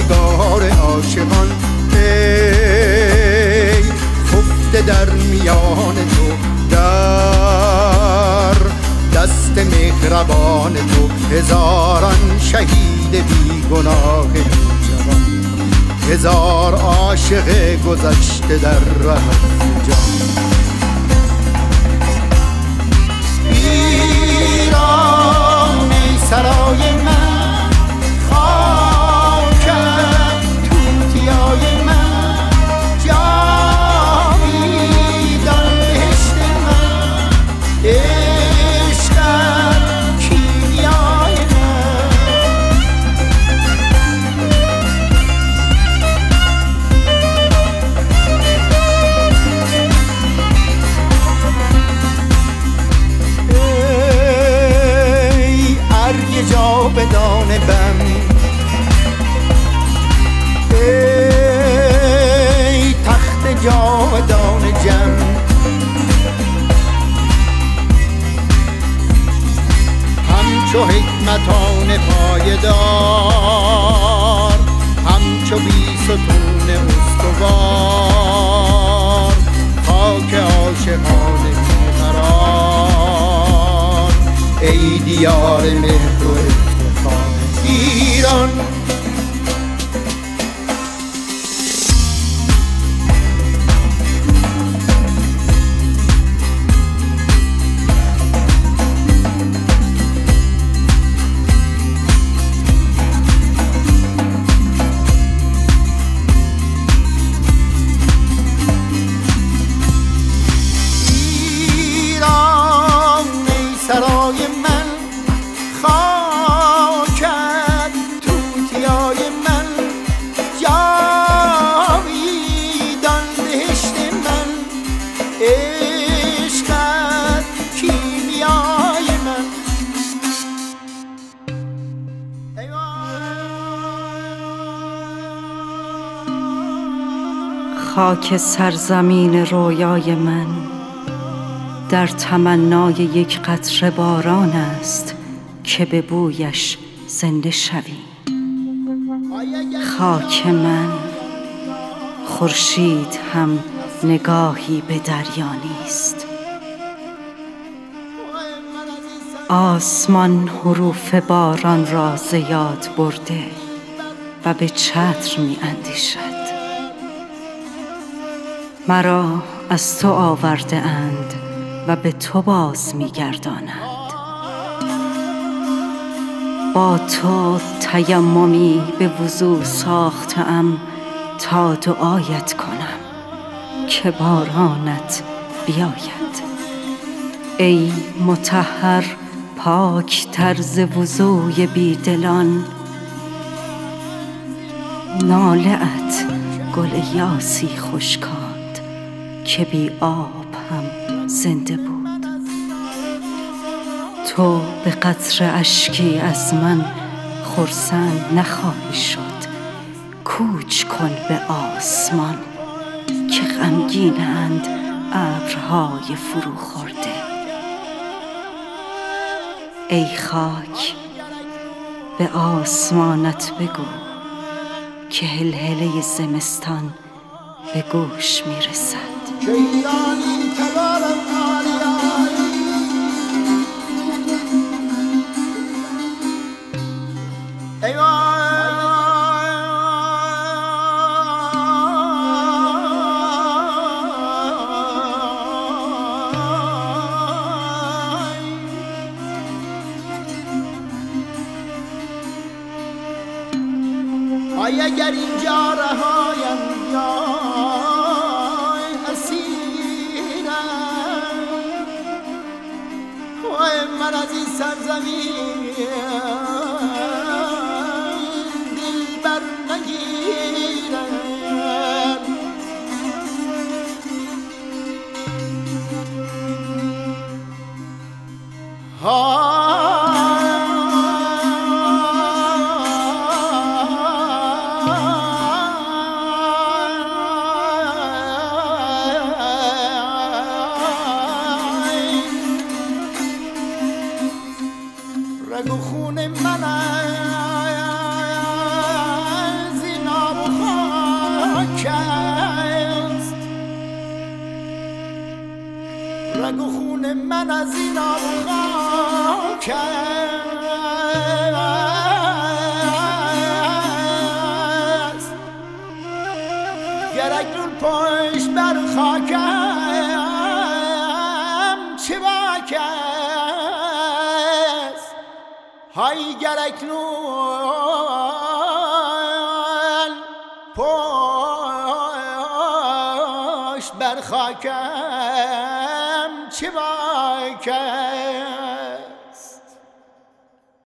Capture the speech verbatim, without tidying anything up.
نگار عاشقان، ای خفته در میان تو، در دست مهربان تو هزاران شهید بیگناه جوان، هزار عاشق گذشته در ره جان. ایران ای سرای من، خاکت توتیای من، جاویدان بهشت من، عشقت کیمیای من. ای ارگ جاودان بم، ای تخت جاودان جم، همچو حکمتان پایدار، همچو بیستون استوار، خاک عاشقان بیقرار، ای دیار مهر و افتخار ایران. سرای من، خاکت توتیای من، جاویدان بهشت من، عشقت کیمیای من. خاک سرزمین رویای من در تمنای یک قطره باران است که به بویش زنده شوی. خاک من، خورشید هم نگاهی به دریا نیست. آسمان حروف باران را ز یاد برده و به چتر می اندیشد. مرا از تو آورده اند و به تو باز می گردانند. با تو تیممی به وضو ساختم تا دعایت کنم که بارانت بیاید. ای مطهر پاک طرز وضوی بیدلان، ناله ات گل یاسی خشکاند که بی آب هم زنده بود. تو به قطره اشکی از من خرسند نخواهی شد. کوچ کن به آسمان که غمگینند ابرهای فرو خورده. ای خاک، به آسمانت بگو که هلهله زمستان به گوش میرسد. آی اگر اینجا رهایم یا اسیرم، وای من از این سرزمین دل بر نگیرم. من از این خاک است گر اکنون پشت بر خاکم چه باک است های گر اکنون پشت بر خاکم چه باک است